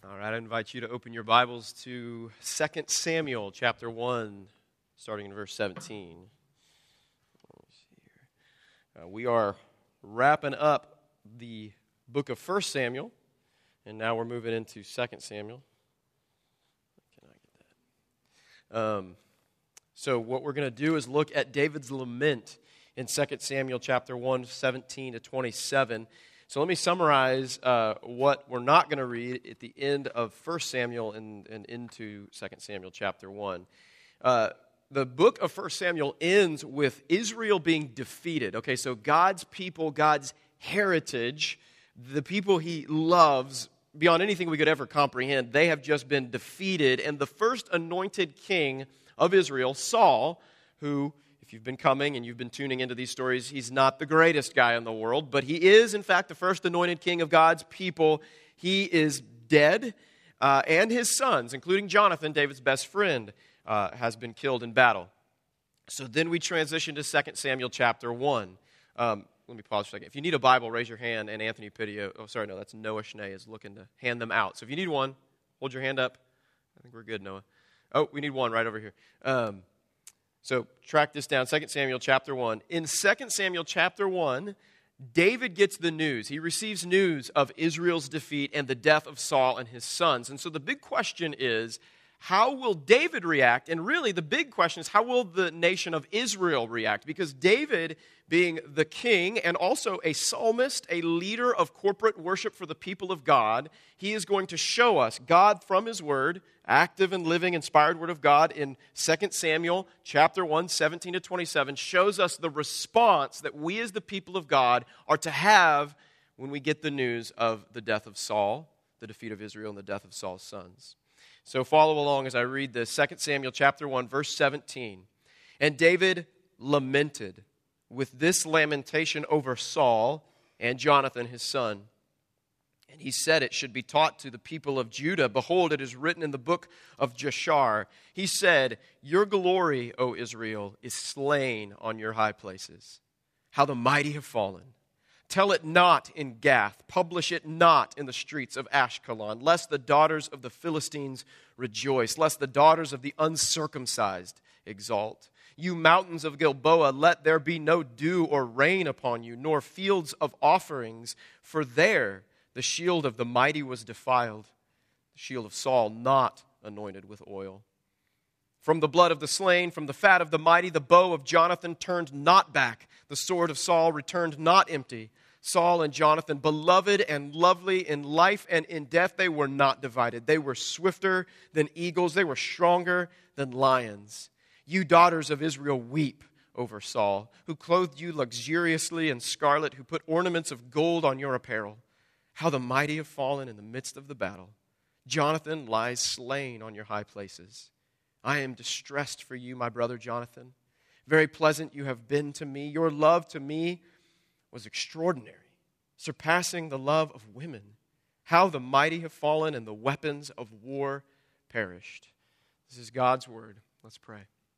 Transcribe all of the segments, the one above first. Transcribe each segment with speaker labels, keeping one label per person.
Speaker 1: All right, I invite you to open your Bibles to 2 Samuel chapter 1, starting in verse 17. We are wrapping up the book of 1 Samuel, and now we're moving into 2 Samuel. Can I get that? So what we're going to do is look at David's lament in 2 Samuel chapter 1, 17 to 27. So let me summarize what we're not going to read at the end of 1 Samuel and into 2 Samuel chapter 1. The book of 1 Samuel ends with Israel being defeated. Okay, so God's people, God's heritage, the people he loves, beyond anything we could ever comprehend, they have just been defeated. And the first anointed king of Israel, Saul, who, if you've been coming and you've been tuning into these stories, he's not the greatest guy in the world, but he is, in fact, the first anointed king of God's people. He is dead, and his sons, including Jonathan, David's best friend, has been killed in battle. So then we transition to 2 Samuel chapter 1. Let me pause for a second. If you need a Bible, raise your hand, and Anthony Pidio, that's Noah Schnee, is looking to hand them out. So if you need one, hold your hand up. I think we're good, Noah. Oh, we need one right over here. So track this down, 2 Samuel chapter 1. In 2 Samuel chapter 1, David gets the news. He receives news of Israel's defeat and the death of Saul and his sons. And so the big question is, how will David react? And really the big question is, how will the nation of Israel react? Because David, being the king and also a psalmist, a leader of corporate worship for the people of God, he is going to show us God from his word, active and living, inspired word of God in 2 Samuel chapter 1, 17 to 27, shows us the response that we as the people of God are to have when we get the news of the death of Saul, the defeat of Israel, and the death of Saul's sons. So follow along as I read this, 2 Samuel chapter 1, verse 17. And David lamented with this lamentation over Saul and Jonathan his son. And he said it should be taught to the people of Judah. Behold, it is written in the book of Jashar. He said, your glory, O Israel, is slain on your high places. How the mighty have fallen. Tell it not in Gath. Publish it not in the streets of Ashkelon, lest the daughters of the Philistines rejoice, lest the daughters of the uncircumcised exalt. You mountains of Gilboa, let there be no dew or rain upon you, nor fields of offerings, for there the shield of the mighty was defiled, the shield of Saul not anointed with oil. From the blood of the slain, from the fat of the mighty, the bow of Jonathan turned not back. The sword of Saul returned not empty. Saul and Jonathan, beloved and lovely in life and in death, they were not divided. They were swifter than eagles. They were stronger than lions. You daughters of Israel, weep over Saul, who clothed you luxuriously in scarlet, who put ornaments of gold on your apparel. How the mighty have fallen in the midst of the battle. Jonathan lies slain on your high places. I am distressed for you, my brother Jonathan. Very pleasant you have been to me. Your love to me was extraordinary, surpassing the love of women. How the mighty have fallen and the weapons of war perished. This is God's word. Let's pray.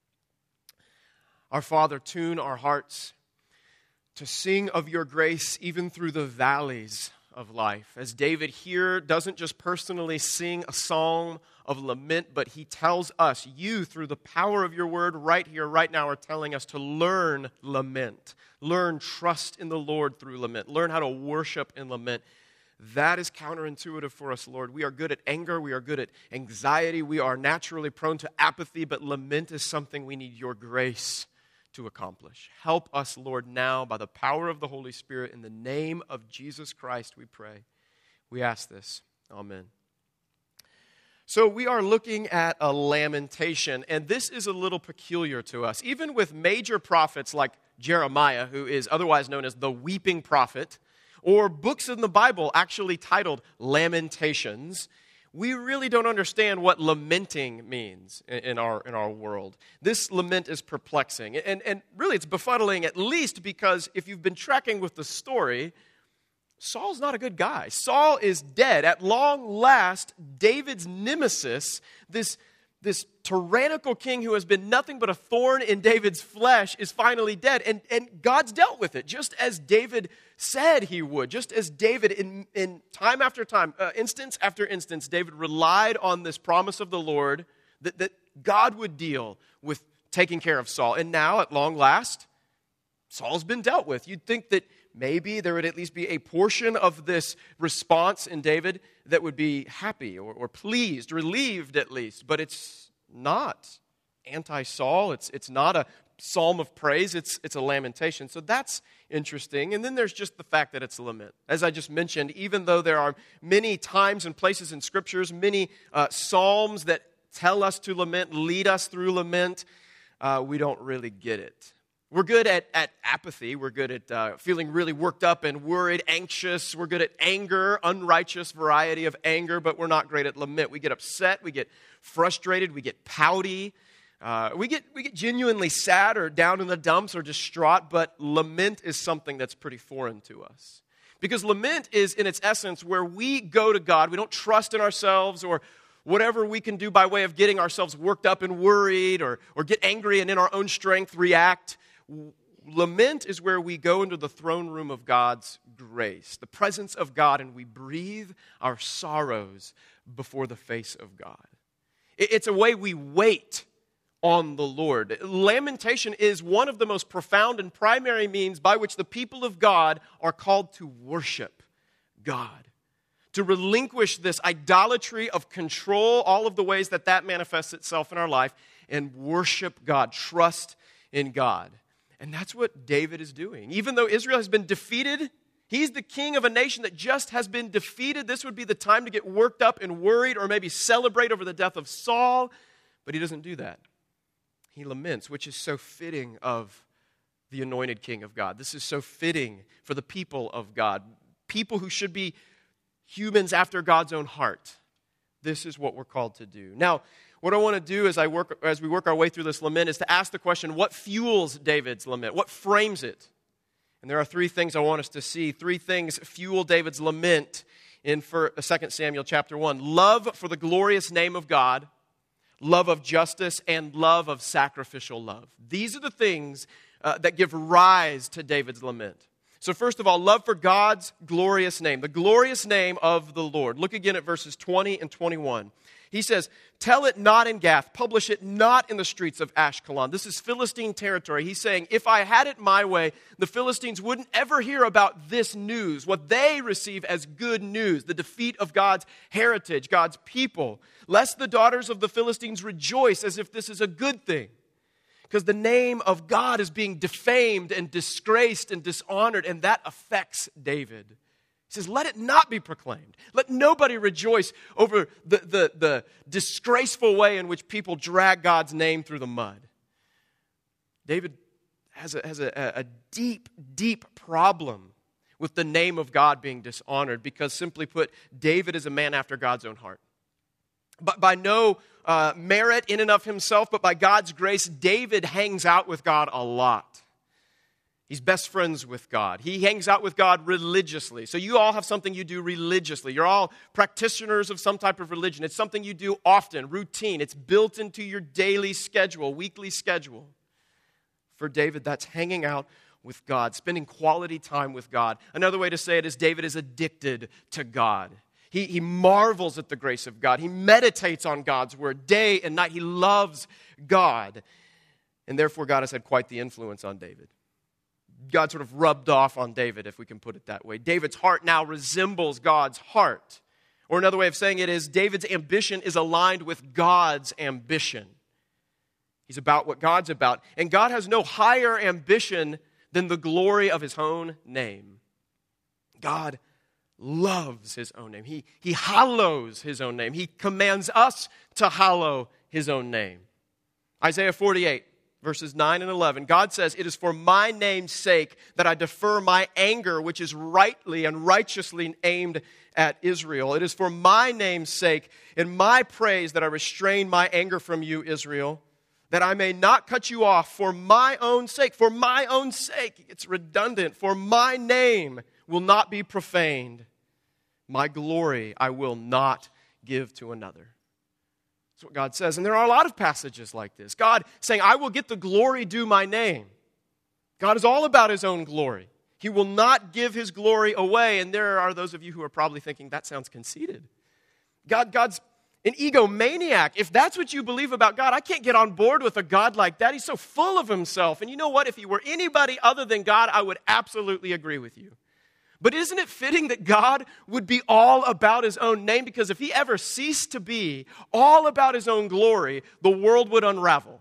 Speaker 1: Our Father, tune our hearts to sing of your grace even through the valleys of life. As David here doesn't just personally sing a psalm of lament, but he tells us, you through the power of your word right here, right now, are telling us to learn lament. Learn trust in the Lord through lament. Learn how to worship in lament. That is counterintuitive for us, Lord. We are good at anger. We are good at anxiety. We are naturally prone to apathy, but lament is something we need your grace to accomplish. Help us, Lord, now by the power of the Holy Spirit. In the name of Jesus Christ, we pray. We ask this. Amen. So we are looking at a lamentation, and this is a little peculiar to us. Even with major prophets like Jeremiah, who is otherwise known as the weeping prophet, or books in the Bible actually titled Lamentations, we really don't understand what lamenting means in our world. This lament is perplexing, and really it's befuddling, at least because if you've been tracking with the story, Saul's not a good guy. Saul is dead. At long last, David's nemesis, this this tyrannical king who has been nothing but a thorn in David's flesh is finally dead. And God's dealt with it, just as David said he would. Just as David, in time after time, instance after instance, David relied on this promise of the Lord that God would deal with taking care of Saul. And now, at long last, Saul's been dealt with. You'd think that maybe there would at least be a portion of this response in David that would be happy or pleased, relieved at least. But it's not anti-Saul. It's not a psalm of praise. It's a lamentation. So that's interesting. And then there's just the fact that it's a lament. As I just mentioned, even though there are many times and places in Scriptures, many psalms that tell us to lament, lead us through lament, we don't really get it. We're good at apathy. We're good at feeling really worked up and worried, anxious. We're good at anger, unrighteous variety of anger, but we're not great at lament. We get upset. We get frustrated. We get pouty. We get genuinely sad or down in the dumps or distraught, but lament is something that's pretty foreign to us. Because lament is, in its essence, where we go to God. We don't trust in ourselves or whatever we can do by way of getting ourselves worked up and worried or get angry and in our own strength react. Lament is where we go into the throne room of God's grace, the presence of God, and we breathe our sorrows before the face of God. It's a way we wait on the Lord. Lamentation is one of the most profound and primary means by which the people of God are called to worship God, to relinquish this idolatry of control, all of the ways that manifests itself in our life, and worship God, trust in God. And that's what David is doing. Even though Israel has been defeated, he's the king of a nation that just has been defeated. This would be the time to get worked up and worried or maybe celebrate over the death of Saul. But he doesn't do that. He laments, which is so fitting of the anointed king of God. This is so fitting for the people of God, people who should be humans after God's own heart. This is what we're called to do. Now, what I want to do as we work our way through this lament is to ask the question, what fuels David's lament? What frames it? And there are three things I want us to see. Three things fuel David's lament in 2 Samuel chapter 1. Love for the glorious name of God, love of justice, and love of sacrificial love. These are the things that give rise to David's lament. So first of all, love for God's glorious name, the glorious name of the Lord. Look again at verses 20 and 21. He says, tell it not in Gath, publish it not in the streets of Ashkelon. This is Philistine territory. He's saying, if I had it my way, the Philistines wouldn't ever hear about this news, what they receive as good news, the defeat of God's heritage, God's people, lest the daughters of the Philistines rejoice as if this is a good thing. Because the name of God is being defamed and disgraced and dishonored, and that affects David. He says, let it not be proclaimed. Let nobody rejoice over the disgraceful way in which people drag God's name through the mud. David has a deep, deep problem with the name of God being dishonored because, simply put, David is a man after God's own heart. But by no merit in and of himself, but by God's grace, David hangs out with God a lot. He's best friends with God. He hangs out with God religiously. So you all have something you do religiously. You're all practitioners of some type of religion. It's something you do often, routine. It's built into your daily schedule, weekly schedule. For David, that's hanging out with God, spending quality time with God. Another way to say it is David is addicted to God. He marvels at the grace of God. He meditates on God's word day and night. He loves God. And therefore, God has had quite the influence on David. God sort of rubbed off on David, if we can put it that way. David's heart now resembles God's heart. Or another way of saying it is David's ambition is aligned with God's ambition. He's about what God's about. And God has no higher ambition than the glory of his own name. God loves his own name. He hallows his own name. He commands us to hallow his own name. Isaiah 48. Verses 9 and 11, God says, it is for my name's sake that I defer my anger, which is rightly and righteously aimed at Israel. It is for my name's sake and my praise that I restrain my anger from you, Israel, that I may not cut you off for my own sake. For my own sake. It's redundant. For my name will not be profaned. My glory I will not give to another. That's what God says. And there are a lot of passages like this. God saying, I will get the glory due my name. God is all about his own glory. He will not give his glory away. And there are those of you who are probably thinking, that sounds conceited. God's an egomaniac. If that's what you believe about God, I can't get on board with a God like that. He's so full of himself. And you know what? If he were anybody other than God, I would absolutely agree with you. But isn't it fitting that God would be all about his own name? Because if he ever ceased to be all about his own glory, the world would unravel.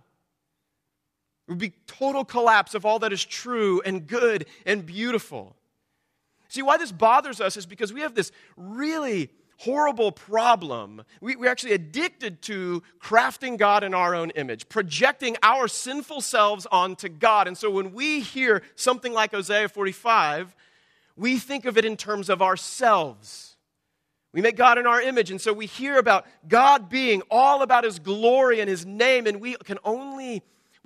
Speaker 1: It would be total collapse of all that is true and good and beautiful. See, why this bothers us is because we have this really horrible problem. We're actually addicted to crafting God in our own image, projecting our sinful selves onto God. And so when we hear something like Isaiah 45, we think of it in terms of ourselves. We make God in our image, and so we hear about God being all about his glory and his name, and we can only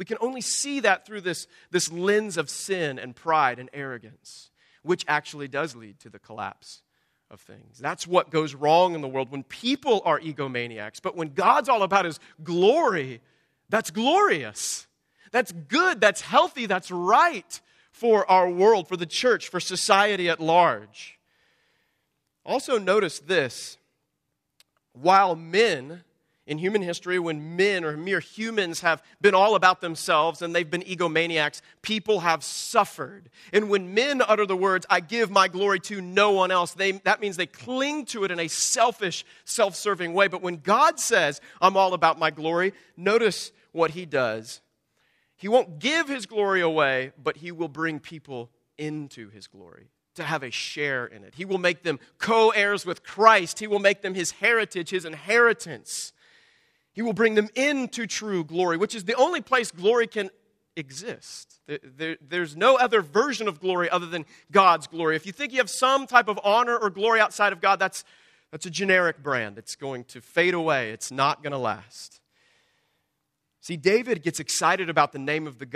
Speaker 1: see that through this lens of sin and pride and arrogance, which actually does lead to the collapse of things. That's what goes wrong in the world when people are egomaniacs. But when God's all about his glory, that's glorious. That's good, that's healthy, that's right for our world, for the church, for society at large. Also notice this. While men in human history, when men or mere humans have been all about themselves and they've been egomaniacs, people have suffered. And when men utter the words, I give my glory to no one else, that means they cling to it in a selfish, self-serving way. But when God says, I'm all about my glory, notice what he does. He won't give his glory away, but he will bring people into his glory to have a share in it. He will make them co-heirs with Christ. He will make them his heritage, his inheritance. He will bring them into true glory, which is the only place glory can exist. There's no other version of glory other than God's glory. If you think you have some type of honor or glory outside of God, that's a generic brand. It's going to fade away. It's not going to last. See, David gets excited about the name of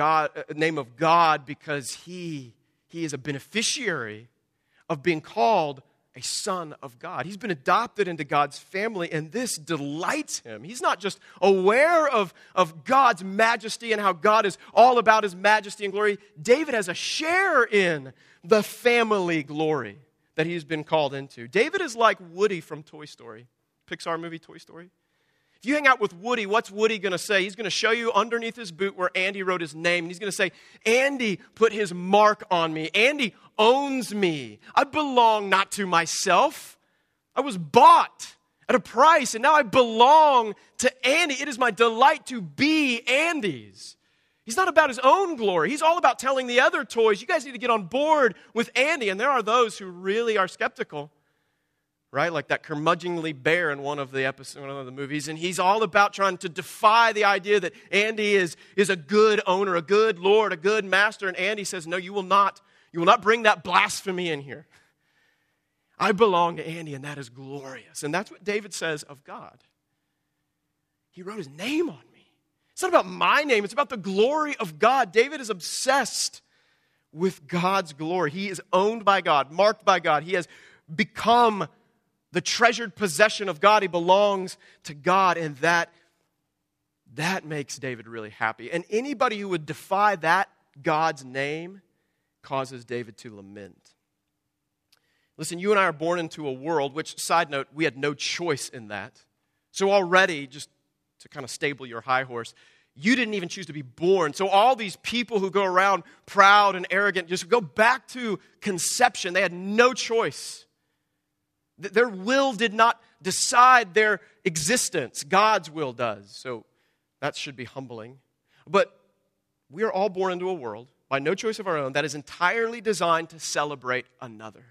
Speaker 1: God because he is a beneficiary of being called a son of God. He's been adopted into God's family, and this delights him. He's not just aware of God's majesty and how God is all about his majesty and glory. David has a share in the family glory that he's been called into. David is like Woody from Toy Story, Pixar movie Toy Story. If you hang out with Woody, what's Woody going to say? He's going to show you underneath his boot where Andy wrote his name. And he's going to say, Andy put his mark on me. Andy owns me. I belong not to myself. I was bought at a price, and now I belong to Andy. It is my delight to be Andy's. He's not about his own glory. He's all about telling the other toys, you guys need to get on board with Andy. And there are those who really are skeptical. Right, like that curmudgeonly bear in one of the movies, and he's all about trying to defy the idea that Andy is a good owner, a good Lord, a good master. And Andy says, "No, you will not bring that blasphemy in here. I belong to Andy, and that is glorious." And that's what David says of God. He wrote his name on me. It's not about my name; it's about the glory of God. David is obsessed with God's glory. He is owned by God, marked by God. He has become the treasured possession of God. He belongs to God, and that makes David really happy. And anybody who would defy that God's name causes David to lament. Listen, you and I are born into a world, which, side note, we had no choice in that. So already, just to kind of stable your high horse, you didn't even choose to be born. So all these people who go around proud and arrogant, just go back to conception. They had no choice. Their will did not decide their existence. God's will does. So that should be humbling. But we are all born into a world, by no choice of our own, that is entirely designed to celebrate another.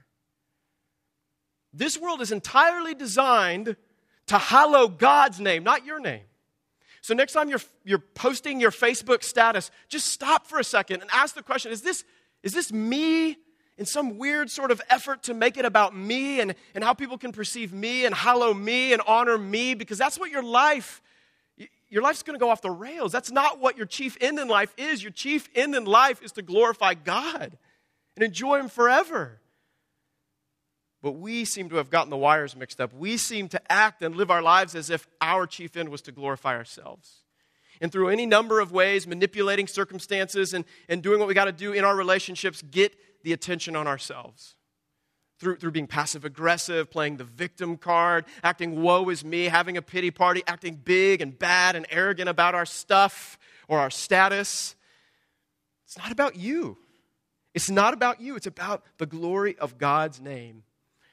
Speaker 1: This world is entirely designed to hallow God's name, not your name. So next time you're posting your Facebook status, just stop for a second and ask the question, is this me? In some weird sort of effort to make it about me and how people can perceive me and hallow me and honor me, because that's what your life's going to go off the rails. That's not what your chief end in life is. Your chief end in life is to glorify God and enjoy him forever. But we seem to have gotten the wires mixed up. We seem to act and live our lives as if our chief end was to glorify ourselves. And through any number of ways, manipulating circumstances and doing what we got to do in our relationships, get the attention on ourselves. Through being passive-aggressive, playing the victim card, acting woe is me, having a pity party, acting big and bad and arrogant about our stuff or our status. It's not about you. It's not about you. It's about the glory of God's name.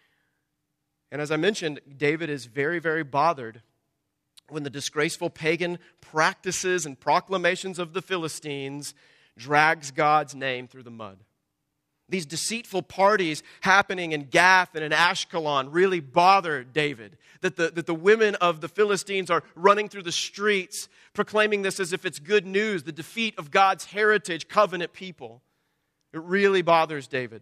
Speaker 1: And as I mentioned, David is very, very bothered when the disgraceful pagan practices and proclamations of the Philistines drags God's name through the mud. These deceitful parties happening in Gath and in Ashkelon really bother David. That the women of the Philistines are running through the streets proclaiming this as if it's good news, the defeat of God's heritage, covenant people. It really bothers David.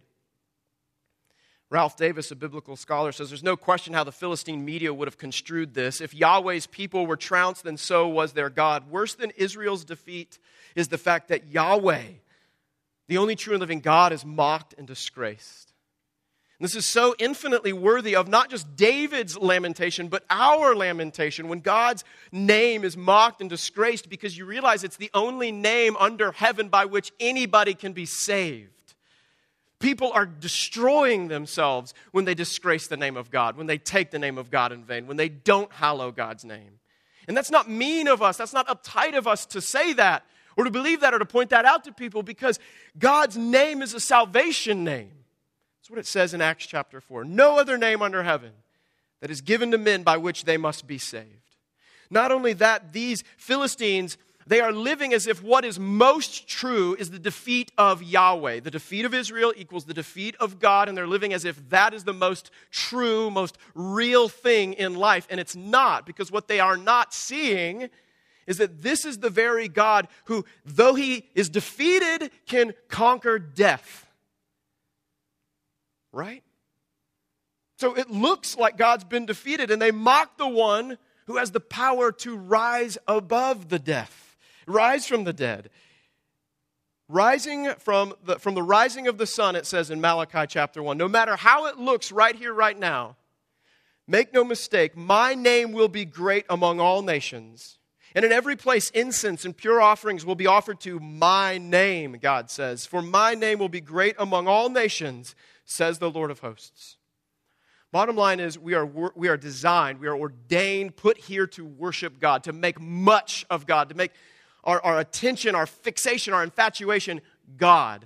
Speaker 1: Ralph Davis, a biblical scholar, says there's no question how the Philistine media would have construed this. If Yahweh's people were trounced, then so was their God. Worse than Israel's defeat is the fact that Yahweh, the only true and living God, is mocked and disgraced. And this is so infinitely worthy of not just David's lamentation, but our lamentation when God's name is mocked and disgraced, because you realize it's the only name under heaven by which anybody can be saved. People are destroying themselves when they disgrace the name of God, when they take the name of God in vain, when they don't hallow God's name. And that's not mean of us. That's not uptight of us to say that or to believe that or to point that out to people, because God's name is a salvation name. That's what it says in Acts chapter 4. No other name under heaven that is given to men by which they must be saved. Not only that, these Philistines, they are living as if what is most true is the defeat of Yahweh. The defeat of Israel equals the defeat of God, and they're living as if that is the most true, most real thing in life. And it's not, because what they are not seeing is that this is the very God who, though he is defeated, can conquer death. Right? So it looks like God's been defeated, and they mock the one who has the power to rise above the death. Rise from the dead. Rising from the rising of the sun, it says in Malachi chapter 1. No matter how it looks right here, right now, make no mistake, my name will be great among all nations. And in every place, incense and pure offerings will be offered to my name, God says. For my name will be great among all nations, says the Lord of hosts. Bottom line is we are designed, we are ordained, put here to worship God, to make much of God, to make our attention, our fixation, our infatuation, God.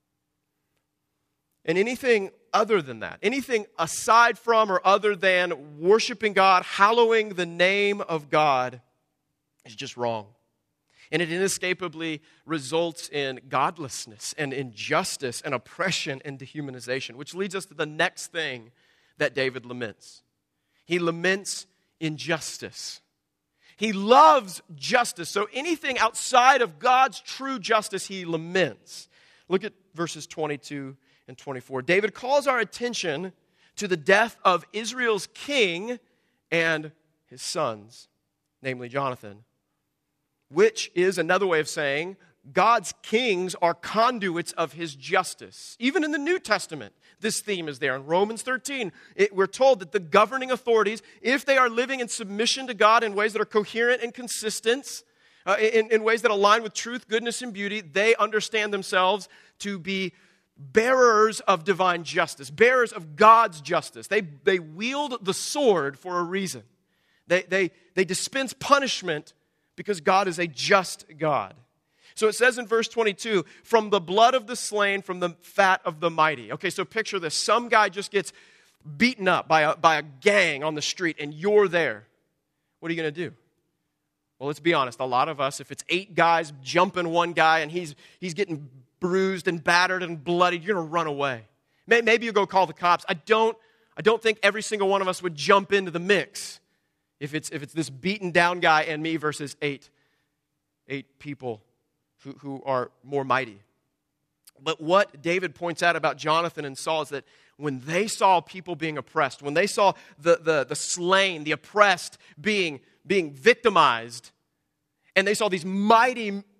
Speaker 1: And anything other than that, anything aside from or other than worshiping God, hallowing the name of God, is just wrong. And it inescapably results in godlessness and injustice and oppression and dehumanization, which leads us to the next thing that David laments. He laments injustice. He loves justice. So anything outside of God's true justice, he laments. Look at verses 22 and 24. David calls our attention to the death of Israel's king and his sons, namely Jonathan, which is another way of saying God's kings are conduits of his justice. Even in the New Testament, this theme is there. In Romans 13, we're told that the governing authorities, if they are living in submission to God in ways that are coherent and consistent, in ways that align with truth, goodness, and beauty, they understand themselves to be bearers of divine justice, bearers of God's justice. They wield the sword for a reason. They dispense punishment because God is a just God. So it says in verse 22, from the blood of the slain, from the fat of the mighty. Okay, so picture this. Some guy just gets beaten up by a gang on the street, and you're there. What are you going to do? Well, let's be honest. A lot of us, if it's 8 guys jumping one guy and he's getting bruised and battered and bloodied, you're going to run away. Maybe you'll go call the cops. I don't think every single one of us would jump into the mix if it's this beaten down guy and me versus 8 people who are more mighty. But what David points out about Jonathan and Saul is that when they saw people being oppressed, when they saw the slain, the oppressed being victimized, and they saw these mighty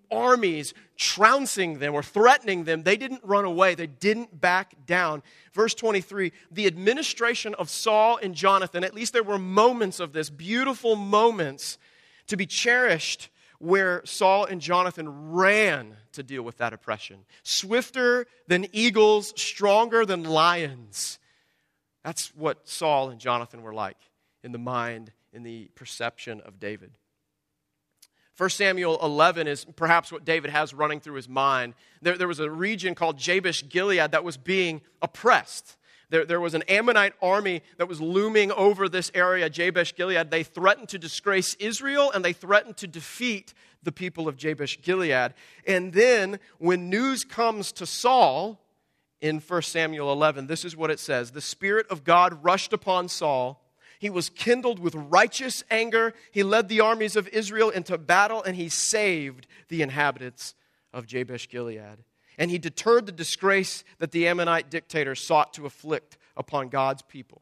Speaker 1: armies trouncing them or threatening them, they didn't run away. They didn't back down. Verse 23, the administration of Saul and Jonathan, at least there were moments of this, beautiful moments to be cherished, where Saul and Jonathan ran to deal with that oppression. Swifter than eagles, stronger than lions. That's what Saul and Jonathan were like in the mind, in the perception of David. 1 Samuel 11 is perhaps what David has running through his mind. There was a region called Jabesh Gilead that was being oppressed. There was an Ammonite army that was looming over this area, Jabesh Gilead. They threatened to disgrace Israel, and they threatened to defeat the people of Jabesh Gilead. And then when news comes to Saul in 1 Samuel 11, this is what it says. The Spirit of God rushed upon Saul. He was kindled with righteous anger. He led the armies of Israel into battle, and he saved the inhabitants of Jabesh Gilead. And he deterred the disgrace that the Ammonite dictator sought to afflict upon God's people.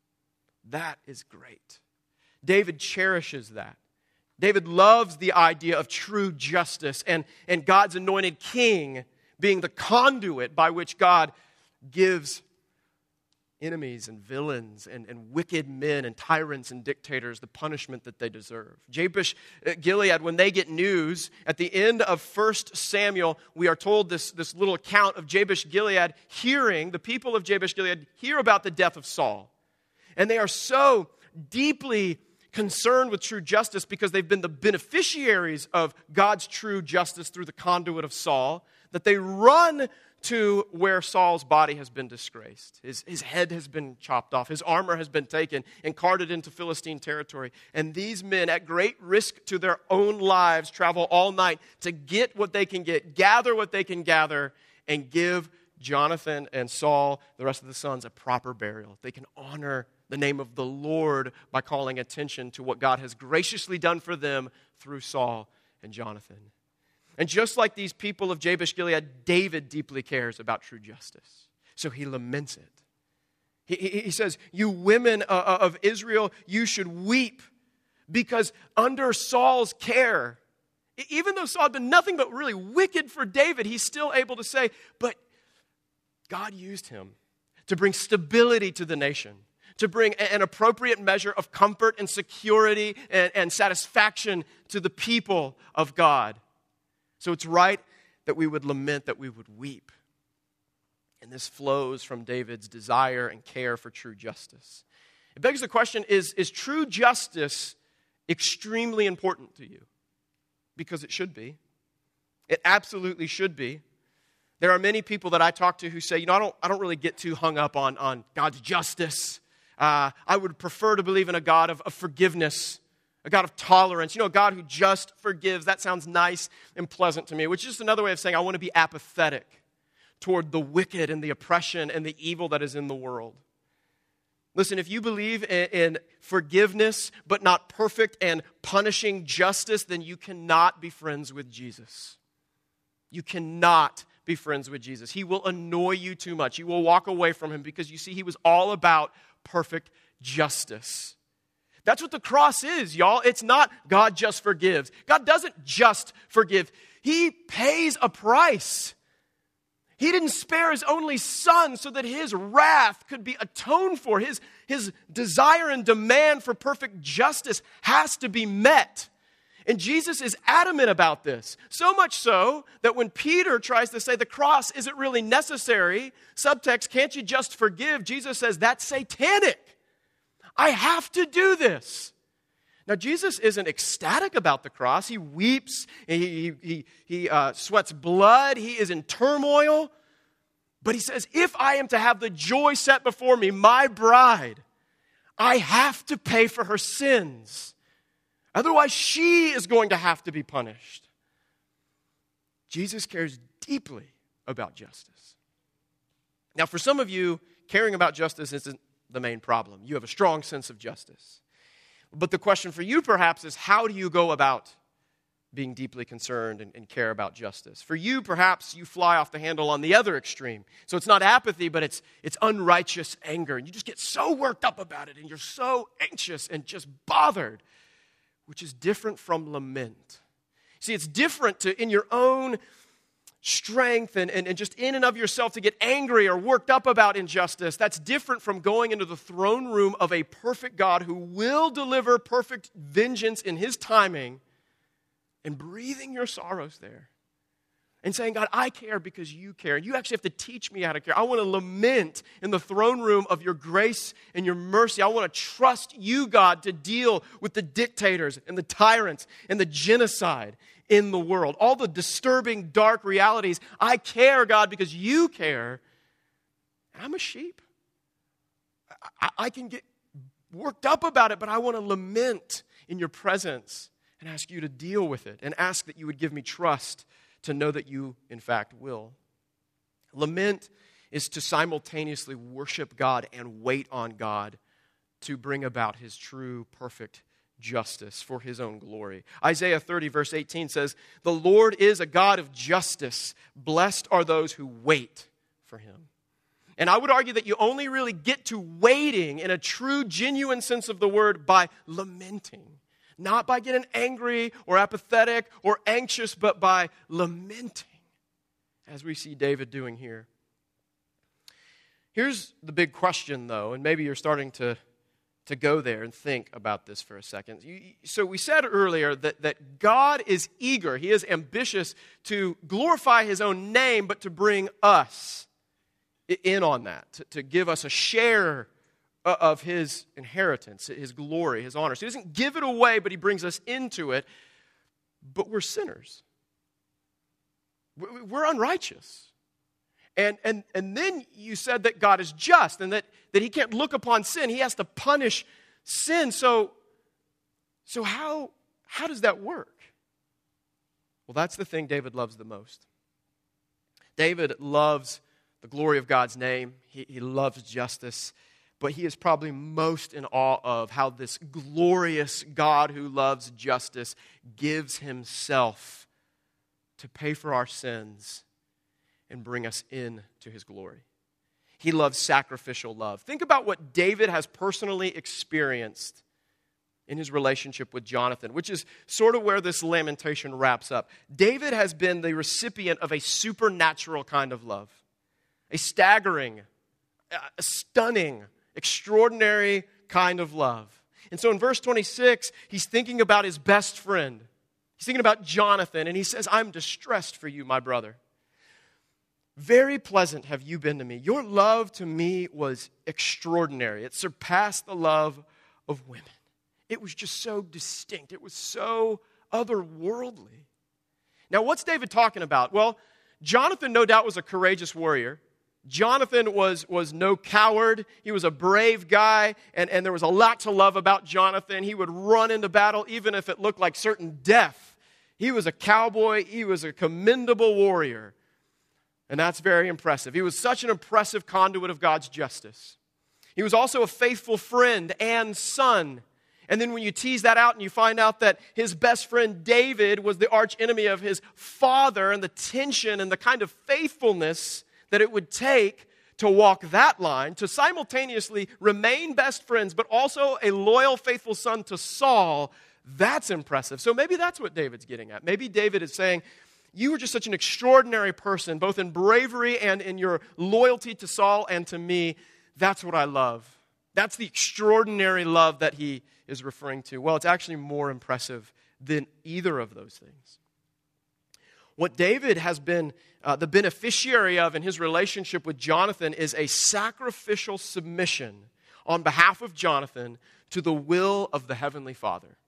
Speaker 1: That is great. David cherishes that. David loves the idea of true justice and God's anointed king being the conduit by which God gives enemies and villains and wicked men and tyrants and dictators the punishment that they deserve. Jabesh Gilead, when they get news, at the end of 1 Samuel, we are told this little account of Jabesh Gilead the people of Jabesh Gilead hear about the death of Saul. And they are so deeply concerned with true justice because they've been the beneficiaries of God's true justice through the conduit of Saul, that they run to where Saul's body has been disgraced. His head has been chopped off. His armor has been taken and carted into Philistine territory. And these men, at great risk to their own lives, travel all night to get what they can get, gather what they can gather, and give Jonathan and Saul, the rest of the sons, a proper burial. They can honor the name of the Lord by calling attention to what God has graciously done for them through Saul and Jonathan. And just like these people of Jabesh Gilead, David deeply cares about true justice. So he laments it. He says, you women of Israel, you should weep because under Saul's care, even though Saul did nothing but really wicked for David, he's still able to say, but God used him to bring stability to the nation, to bring an appropriate measure of comfort and security and satisfaction to the people of God. So it's right that we would lament, that we would weep. And this flows from David's desire and care for true justice. It begs the question, is true justice extremely important to you? Because it should be. It absolutely should be. There are many people that I talk to who say, I don't really get too hung up on God's justice. I would prefer to believe in a God of forgiveness, a God of tolerance, a God who just forgives. That sounds nice and pleasant to me, which is just another way of saying I want to be apathetic toward the wicked and the oppression and the evil that is in the world. Listen, if you believe in forgiveness but not perfect and punishing justice, then you cannot be friends with Jesus. You cannot be friends with Jesus. He will annoy you too much. You will walk away from him because you see he was all about perfect justice. That's what the cross is, y'all. It's not God just forgives. God doesn't just forgive. He pays a price. He didn't spare his only son so that his wrath could be atoned for. His desire and demand for perfect justice has to be met. And Jesus is adamant about this. So much so that when Peter tries to say the cross isn't really necessary, subtext, can't you just forgive? Jesus says, that's satanic. I have to do this. Now, Jesus isn't ecstatic about the cross. He weeps. He sweats blood. He is in turmoil. But he says, if I am to have the joy set before me, my bride, I have to pay for her sins. Otherwise, she is going to have to be punished. Jesus cares deeply about justice. Now, for some of you, caring about justice isn't the main problem. You have a strong sense of justice. But the question for you, perhaps, is how do you go about being deeply concerned and care about justice? For you, perhaps, you fly off the handle on the other extreme. So it's not apathy, but it's unrighteous anger. And you just get so worked up about it, and you're so anxious and just bothered, which is different from lament. See, it's different to, in your own strength and just in and of yourself, to get angry or worked up about injustice. That's different from going into the throne room of a perfect God who will deliver perfect vengeance in His timing, and breathing your sorrows there and saying, God, I care because you care. You actually have to teach me how to care. I want to lament in the throne room of your grace and your mercy. I want to trust you, God, to deal with the dictators and the tyrants and the genocide in the world. All the disturbing, dark realities. I care, God, because you care. And I'm a sheep. I can get worked up about it, but I want to lament in your presence and ask you to deal with it and ask that you would give me trust to know that you, in fact, will. Lament is to simultaneously worship God and wait on God to bring about His true, perfect justice for His own glory. Isaiah 30, verse 18 says, "The Lord is a God of justice. Blessed are those who wait for Him." And I would argue that you only really get to waiting in a true, genuine sense of the word by lamenting. Not by getting angry or apathetic or anxious, but by lamenting, as we see David doing here. Here's the big question, though, and maybe you're starting to go there and think about this for a second. So we said earlier that God is eager, He is ambitious to glorify His own name, but to bring us in on that, to give us a share of His inheritance, His glory, His honor. So He doesn't give it away, but He brings us into it. But we're sinners. We're unrighteous. And then you said that God is just and that He can't look upon sin. He has to punish sin. So how does that work? Well, that's the thing David loves the most. David loves the glory of God's name. He loves justice. But he is probably most in awe of how this glorious God who loves justice gives Himself to pay for our sins and bring us into His glory. He loves sacrificial love. Think about what David has personally experienced in his relationship with Jonathan, which is sort of where this lamentation wraps up. David has been the recipient of a supernatural kind of love, a staggering, a stunning, extraordinary kind of love. And so in verse 26, he's thinking about his best friend. He's thinking about Jonathan, and he says, "I'm distressed for you, my brother. Very pleasant have you been to me. Your love to me was extraordinary. It surpassed the love of women." It was just so distinct. It was so otherworldly. Now, what's David talking about? Well, Jonathan no doubt was a courageous warrior. Jonathan was no coward. He was a brave guy, and there was a lot to love about Jonathan. He would run into battle even if it looked like certain death. He was a cowboy. He was a commendable warrior. And that's very impressive. He was such an impressive conduit of God's justice. He was also a faithful friend and son. And then when you tease that out and you find out that his best friend David was the arch enemy of his father, and the tension and the kind of faithfulness that it would take to walk that line, to simultaneously remain best friends, but also a loyal, faithful son to Saul, that's impressive. So maybe that's what David's getting at. Maybe David is saying, you were just such an extraordinary person, both in bravery and in your loyalty to Saul and to me. That's what I love. That's the extraordinary love that he is referring to. Well, it's actually more impressive than either of those things. What David has been the beneficiary of in his relationship with Jonathan is a sacrificial submission on behalf of Jonathan to the will of the Heavenly Father.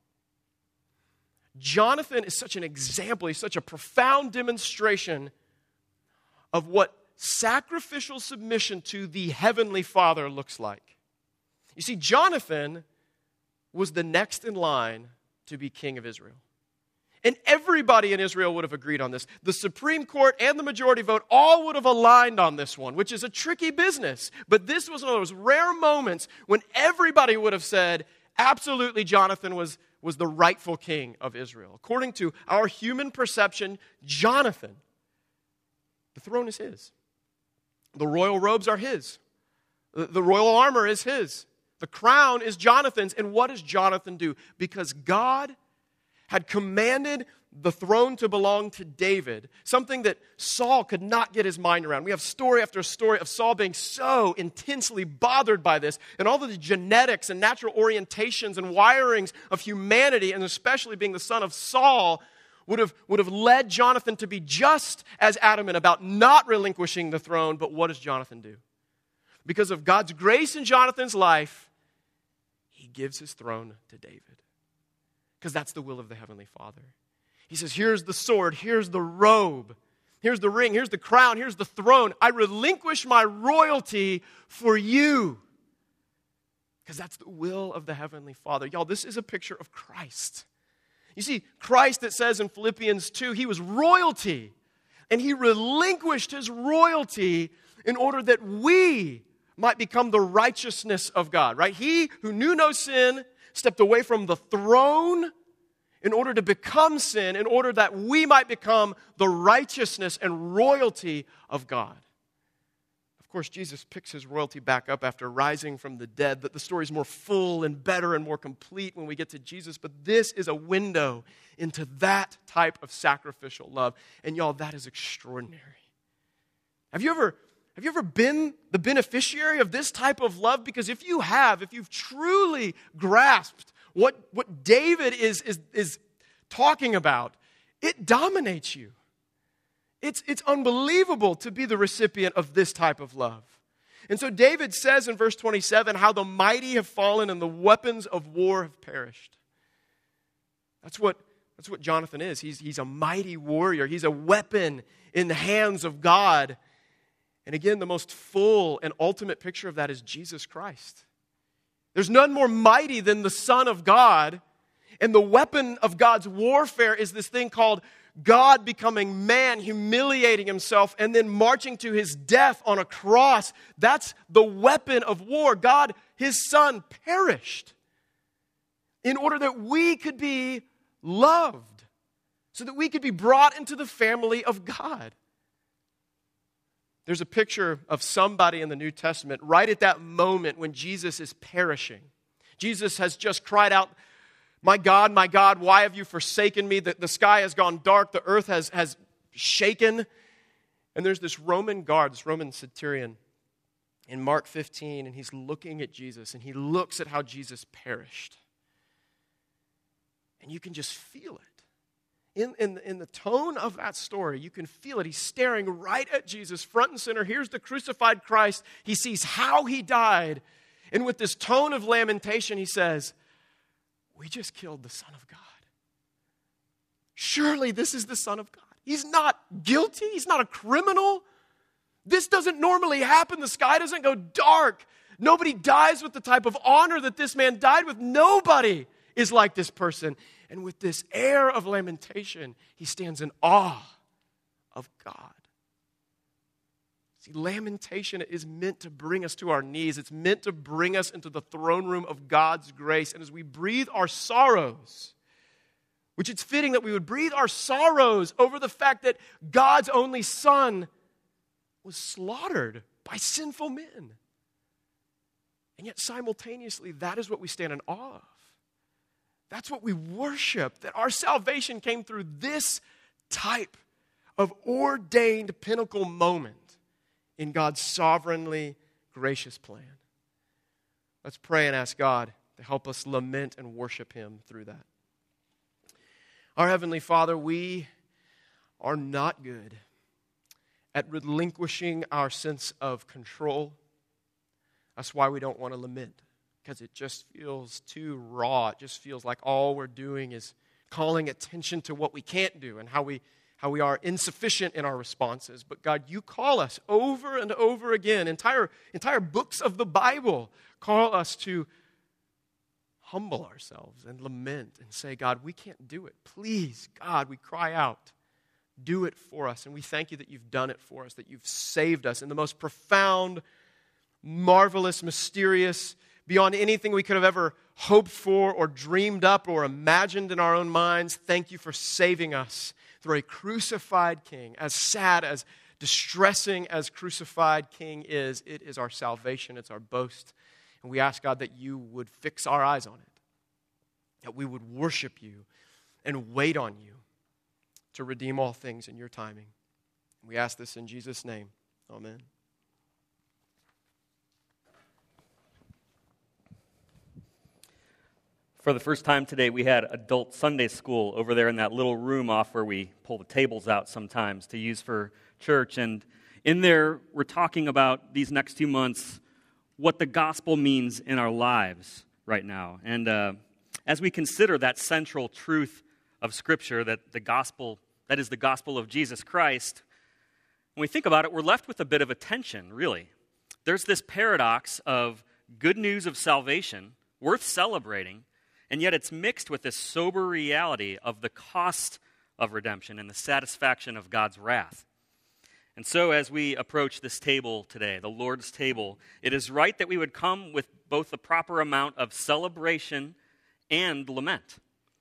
Speaker 1: Jonathan is such an example, he's such a profound demonstration of what sacrificial submission to the Heavenly Father looks like. You see, Jonathan was the next in line to be king of Israel. And everybody in Israel would have agreed on this. The Supreme Court and the majority vote all would have aligned on this one, which is a tricky business. But this was one of those rare moments when everybody would have said, absolutely, Jonathan was the rightful king of Israel. According to our human perception, Jonathan, the throne is his. The royal robes are his. The royal armor is his. The crown is Jonathan's. And what does Jonathan do? Because God had commanded the throne to belong to David, something that Saul could not get his mind around. We have story after story of Saul being so intensely bothered by this, and all of the genetics and natural orientations and wirings of humanity, and especially being the son of Saul, would have led Jonathan to be just as adamant about not relinquishing the throne. But what does Jonathan do? Because of God's grace in Jonathan's life, he gives his throne to David. Because that's the will of the Heavenly Father. He says, here's the sword, here's the robe, here's the ring, here's the crown, here's the throne. I relinquish my royalty for you. Because that's the will of the Heavenly Father. Y'all, this is a picture of Christ. You see, Christ, it says in Philippians 2, he was royalty. And he relinquished his royalty in order that we might become the righteousness of God, right? He who knew no sin stepped away from the throne in order to become sin, in order that we might become the righteousness and royalty of God. Of course, Jesus picks his royalty back up after rising from the dead. The story is more full and better and more complete when we get to Jesus, but this is a window into that type of sacrificial love. And y'all, that is extraordinary. Have you ever been the beneficiary of this type of love? Because if you've truly grasped what David is talking about, it dominates you. It's unbelievable to be the recipient of this type of love. And so David says in verse 27, how the mighty have fallen and the weapons of war have perished. That's what Jonathan is. He's a mighty warrior. He's a weapon in the hands of God. And again, the most full and ultimate picture of that is Jesus Christ. There's none more mighty than the Son of God. And the weapon of God's warfare is this thing called God becoming man, humiliating himself, and then marching to his death on a cross. That's the weapon of war. God, his Son, perished in order that we could be loved, so that we could be brought into the family of God. There's a picture of somebody in the New Testament right at that moment when Jesus is perishing. Jesus has just cried out, my God, why have you forsaken me? The sky has gone dark, the earth has shaken. And there's this Roman guard, this Roman centurion in Mark 15, and he's looking at Jesus, and he looks at how Jesus perished. And you can just feel it. In the tone of that story, you can feel it. He's staring right at Jesus, front and center. Here's the crucified Christ. He sees how he died. And with this tone of lamentation, he says, we just killed the Son of God. Surely this is the Son of God. He's not guilty. He's not a criminal. This doesn't normally happen. The sky doesn't go dark. Nobody dies with the type of honor that this man died with. Nobody is like this person. And with this air of lamentation, he stands in awe of God. See, lamentation is meant to bring us to our knees. It's meant to bring us into the throne room of God's grace. And as we breathe our sorrows, which it's fitting that we would breathe our sorrows over the fact that God's only Son was slaughtered by sinful men. And yet simultaneously, that is what we stand in awe of. That's what we worship, that our salvation came through this type of ordained pinnacle moment in God's sovereignly gracious plan. Let's pray and ask God to help us lament and worship him through that. Our Heavenly Father, we are not good at relinquishing our sense of control. That's why we don't want to lament. Because it just feels too raw. It just feels like all we're doing is calling attention to what we can't do and how we are insufficient in our responses. But God, you call us over and over again. Entire books of the Bible call us to humble ourselves and lament and say, God, we can't do it. Please, God, we cry out. Do it for us. And we thank you that you've done it for us, that you've saved us in the most profound, marvelous, mysterious, beyond anything we could have ever hoped for or dreamed up or imagined in our own minds. Thank you for saving us through a crucified King. As sad, as distressing as crucified King is, it is our salvation, it's our boast. And we ask, God, that you would fix our eyes on it, that we would worship you and wait on you to redeem all things in your timing. We ask this in Jesus' name. Amen.
Speaker 2: For the first time today, we had adult Sunday school over there in that little room off where we pull the tables out sometimes to use for church. And in there, we're talking about these next 2 months, what the gospel means in our lives right now. And as we consider that central truth of Scripture, that the gospel, that is the gospel of Jesus Christ, when we think about it, we're left with a bit of a tension, really. There's this paradox of good news of salvation, worth celebrating, and yet it's mixed with this sober reality of the cost of redemption and the satisfaction of God's wrath. And so as we approach this table today, the Lord's table, it is right that we would come with both the proper amount of celebration and lament.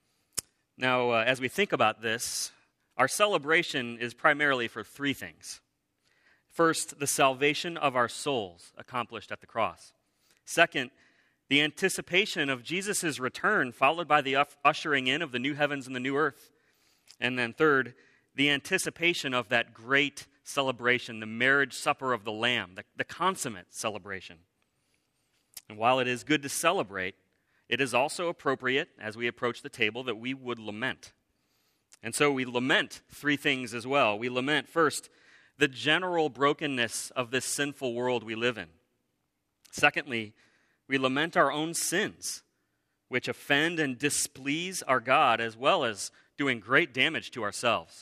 Speaker 2: Now, as we think about this, our celebration is primarily for 3 things. First, the salvation of our souls accomplished at the cross. Second, the anticipation of Jesus' return, followed by the ushering in of the new heavens and the new earth. And then third, the anticipation of that great celebration, the marriage supper of the Lamb, the consummate celebration. And while it is good to celebrate, it is also appropriate, as we approach the table, that we would lament. And so we lament 3 things as well. We lament, first, the general brokenness of this sinful world we live in. Secondly, we lament our own sins, which offend and displease our God, as well as doing great damage to ourselves.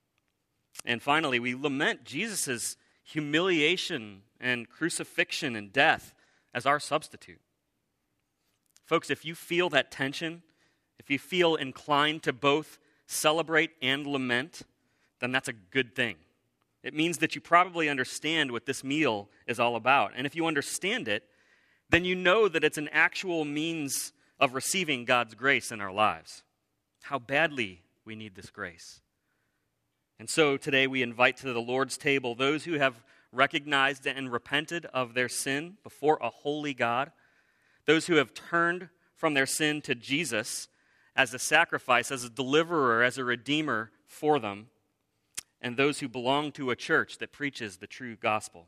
Speaker 2: And finally, we lament Jesus' humiliation and crucifixion and death as our substitute. Folks, if you feel that tension, if you feel inclined to both celebrate and lament, then that's a good thing. It means that you probably understand what this meal is all about. And if you understand it, then you know that it's an actual means of receiving God's grace in our lives. How badly we need this grace. And so today we invite to the Lord's table those who have recognized and repented of their sin before a holy God, those who have turned from their sin to Jesus as a sacrifice, as a deliverer, as a redeemer for them, and those who belong to a church that preaches the true gospel.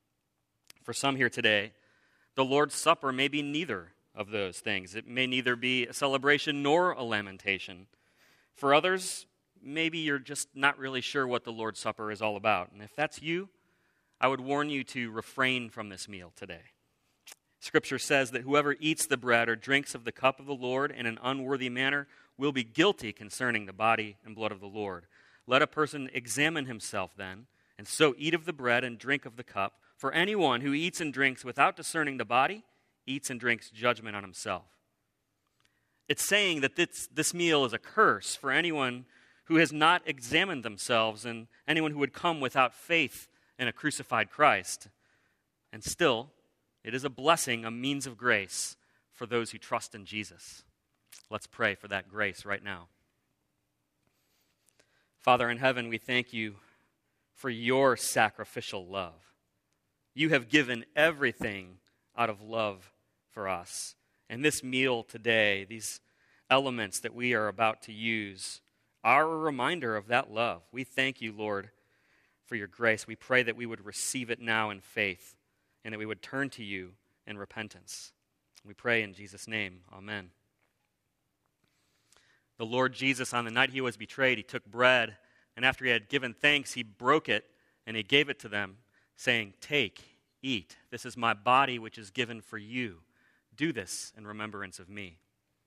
Speaker 2: For some here today, the Lord's Supper may be neither of those things. It may neither be a celebration nor a lamentation. For others, maybe you're just not really sure what the Lord's Supper is all about. And if that's you, I would warn you to refrain from this meal today. Scripture says that whoever eats the bread or drinks of the cup of the Lord in an unworthy manner will be guilty concerning the body and blood of the Lord. Let a person examine himself then, and so eat of the bread and drink of the cup. For anyone who eats and drinks without discerning the body eats and drinks judgment on himself. It's saying that this meal is a curse for anyone who has not examined themselves and anyone who would come without faith in a crucified Christ. And still, it is a blessing, a means of grace for those who trust in Jesus. Let's pray for that grace right now. Father in heaven, we thank you for your sacrificial love. You have given everything out of love for us. And this meal today, these elements that we are about to use, are a reminder of that love. We thank you, Lord, for your grace. We pray that we would receive it now in faith and that we would turn to you in repentance. We pray in Jesus' name. Amen. The Lord Jesus, on the night he was betrayed, he took bread, and after he had given thanks, he broke it, and he gave it to them, saying, "Take, eat. This is my body, which is given for you. Do this in remembrance of me."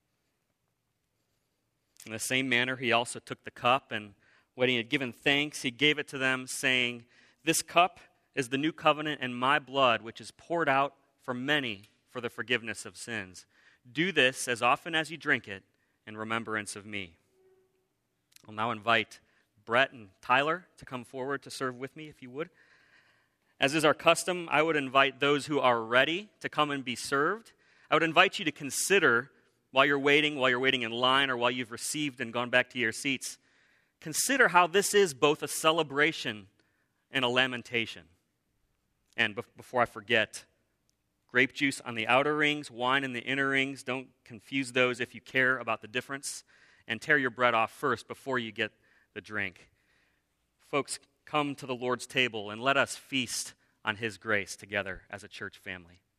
Speaker 2: In the same manner, he also took the cup, and when he had given thanks, he gave it to them, saying, "This cup is the new covenant in my blood, which is poured out for many for the forgiveness of sins. Do this as often as you drink it in remembrance of me." I'll now invite Brett and Tyler to come forward to serve with me, if you would. As is our custom, I would invite those who are ready to come and be served. I would invite you to consider, while you're waiting in line, or while you've received and gone back to your seats, consider how this is both a celebration and a lamentation. And before I forget, grape juice on the outer rings, wine in the inner rings. Don't confuse those if you care about the difference. And tear your bread off first before you get the drink. Folks, come to the Lord's table and let us feast on his grace together as a church family.